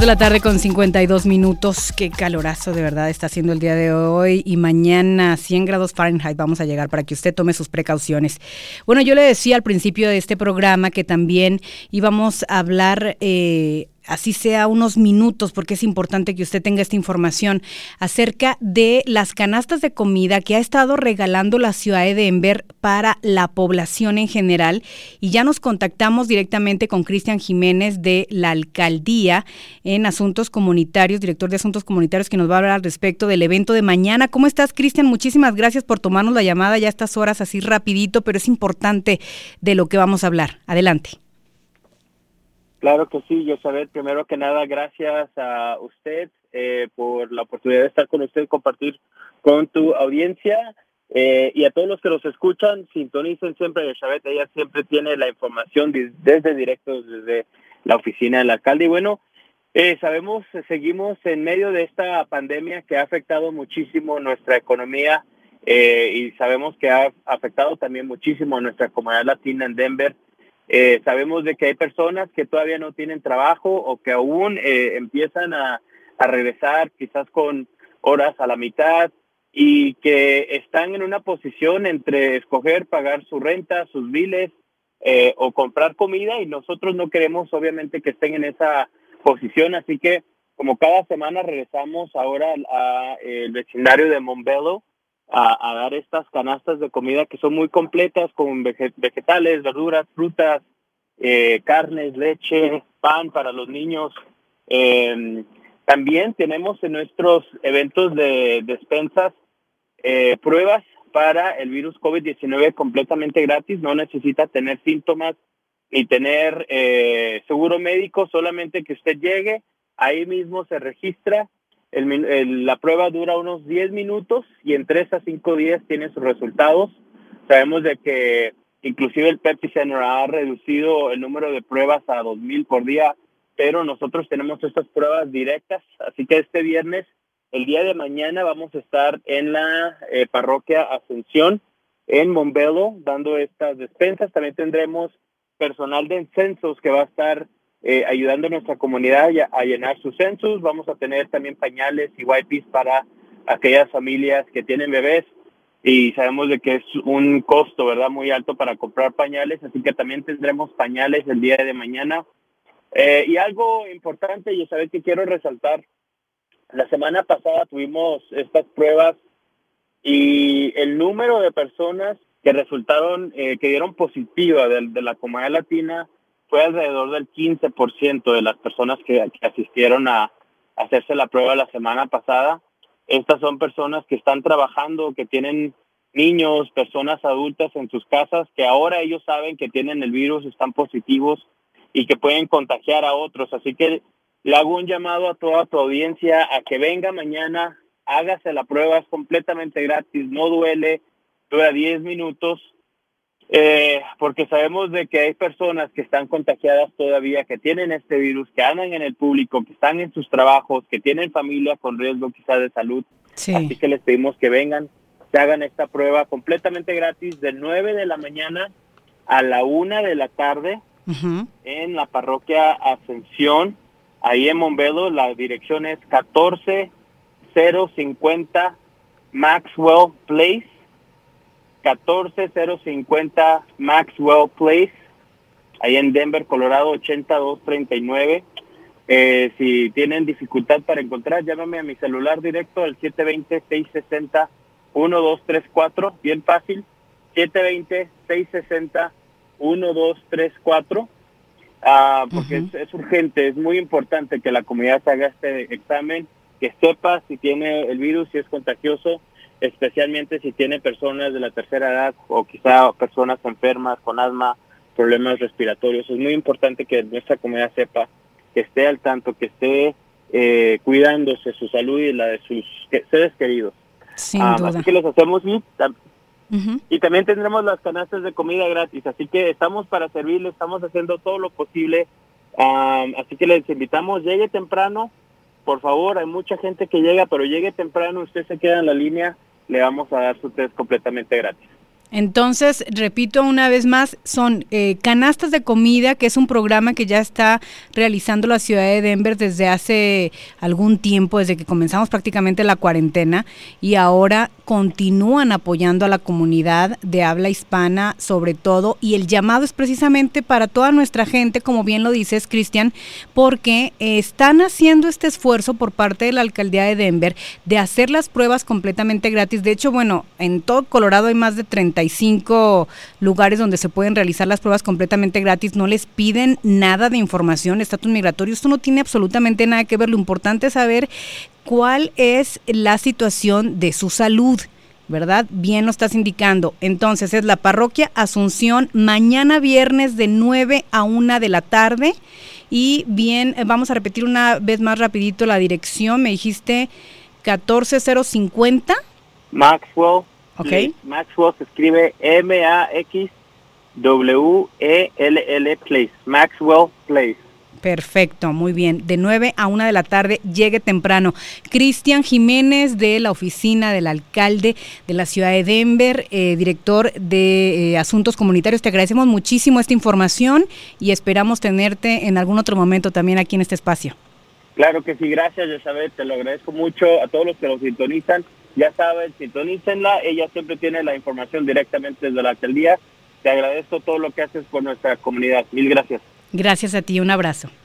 2:52 p.m. Qué calorazo de verdad está haciendo el día de hoy, y mañana 100 grados Fahrenheit vamos a llegar, para que usted tome sus precauciones. Bueno, yo le decía al principio de este programa que también íbamos a hablar, así sea unos minutos, porque es importante que usted tenga esta información acerca de las canastas de comida que ha estado regalando la ciudad de Denver para la población en general, y ya nos contactamos directamente con Cristian Jiménez de la alcaldía en Asuntos Comunitarios, director de Asuntos Comunitarios, que nos va a hablar al respecto del evento de mañana. ¿Cómo estás, Cristian? Muchísimas gracias por tomarnos la llamada ya a estas horas, así rapidito, pero es importante de lo que vamos a hablar. Adelante. Claro que sí, Yosabet. Primero que nada, gracias a usted por la oportunidad de estar con usted, compartir con tu audiencia, y a todos los que nos escuchan, sintonicen siempre a Yosabet. Ella siempre tiene la información desde directo, desde la oficina del alcalde. Y bueno, sabemos, seguimos en medio de esta pandemia que ha afectado muchísimo nuestra economía, y sabemos que ha afectado también muchísimo a nuestra comunidad latina en Denver. Sabemos de que hay personas que todavía no tienen trabajo o que aún empiezan a regresar quizás con horas a la mitad, y que están en una posición entre escoger pagar su renta, sus biles, o comprar comida, y nosotros no queremos obviamente que estén en esa posición. Así que como cada semana regresamos ahora a el vecindario de Montbello a dar estas canastas de comida que son muy completas, con vegetales, verduras, frutas, carnes, leche, pan para los niños. También tenemos en nuestros eventos de despensas pruebas para el virus COVID-19 completamente gratis. No necesita tener síntomas ni tener seguro médico, solamente que usted llegue, ahí mismo se registra. La prueba dura unos 10 minutos y en 3 a 5 días tiene sus resultados. Sabemos de que inclusive el Pepsi Center ha reducido el número de pruebas a 2,000 por día, pero nosotros tenemos estas pruebas directas. Así que este viernes, el día de mañana, vamos a estar en la parroquia Ascensión en Montbello dando estas despensas. También tendremos personal de censos que va a estar ayudando a nuestra comunidad a llenar sus censos. Vamos a tener también pañales y wipes para aquellas familias que tienen bebés, y sabemos de que es un costo, ¿verdad?, muy alto para comprar pañales, así que también tendremos pañales el día de mañana. Y algo importante, y sabes que quiero resaltar, la semana pasada tuvimos estas pruebas y el número de personas que resultaron, que dieron positiva de la comunidad latina, fue alrededor del 15% de las personas que asistieron a hacerse la prueba la semana pasada. Estas son personas que están trabajando, que tienen niños, personas adultas en sus casas, que ahora ellos saben que tienen el virus, están positivos y que pueden contagiar a otros. Así que le hago un llamado a toda tu audiencia a que venga mañana, hágase la prueba, es completamente gratis, no duele, dura 10 minutos. Porque sabemos de que hay personas que están contagiadas todavía, que tienen este virus, que andan en el público, que están en sus trabajos, que tienen familia con riesgo quizás de salud. Sí. Así que les pedimos que vengan, se hagan esta prueba completamente gratis de 9 de la mañana a la 1 de la tarde en la parroquia Ascensión, ahí en Montbello. La dirección es 14050 Maxwell Place, 14050 Maxwell Place, ahí en Denver, Colorado, 80239. Si tienen dificultad para encontrar, llámame a mi celular directo al 720-660-1234, bien fácil, 720-660-1234, porque es urgente, es muy importante que la comunidad se haga este examen, que sepa si tiene el virus, si es contagioso, especialmente si tiene personas de la tercera edad o quizá personas enfermas con asma, problemas respiratorios. Es muy importante que nuestra comunidad sepa, que esté al tanto, que esté cuidándose su salud y la de sus seres queridos. Sin duda. Así que les hacemos y también tendremos las canastas de comida gratis, así que estamos para servirles, estamos haciendo todo lo posible. Así que les invitamos, llegue temprano, por favor. Hay mucha gente que llega, pero llegue temprano, usted se queda en la línea, le vamos a dar su test completamente gratis. Entonces, repito una vez más, son canastas de comida, que es un programa que ya está realizando la ciudad de Denver desde hace algún tiempo, desde que comenzamos prácticamente la cuarentena, y ahora continúan apoyando a la comunidad de habla hispana sobre todo, y el llamado es precisamente para toda nuestra gente, como bien lo dices, Cristian, porque están haciendo este esfuerzo por parte de la alcaldía de Denver de hacer las pruebas completamente gratis. De hecho, bueno, en todo Colorado hay más de 35 lugares donde se pueden realizar las pruebas completamente gratis, no les piden nada de información, estatus migratorio, esto no tiene absolutamente nada que ver, lo importante es saber cuál es la situación de su salud, ¿verdad? Bien lo estás indicando. Entonces es la parroquia Asunción, mañana viernes de 9 a 1 de la tarde. Y bien, vamos a repetir una vez más rapidito la dirección, me dijiste 14050. Maxwell. Ok. Maxwell se escribe MAXWELL Place. Maxwell Place. Perfecto, muy bien. De 9 a 1 de la tarde, llegue temprano. Cristian Jiménez, de la oficina del alcalde de la ciudad de Denver, director de Asuntos Comunitarios, te agradecemos muchísimo esta información y esperamos tenerte en algún otro momento también aquí en este espacio. Claro que sí, gracias, Elizabeth, te lo agradezco mucho a todos los que nos sintonizan. Ya saben, sintonícenla, ella siempre tiene la información directamente desde la alcaldía. Te agradezco todo lo que haces por nuestra comunidad. Mil gracias. Gracias a ti, un abrazo.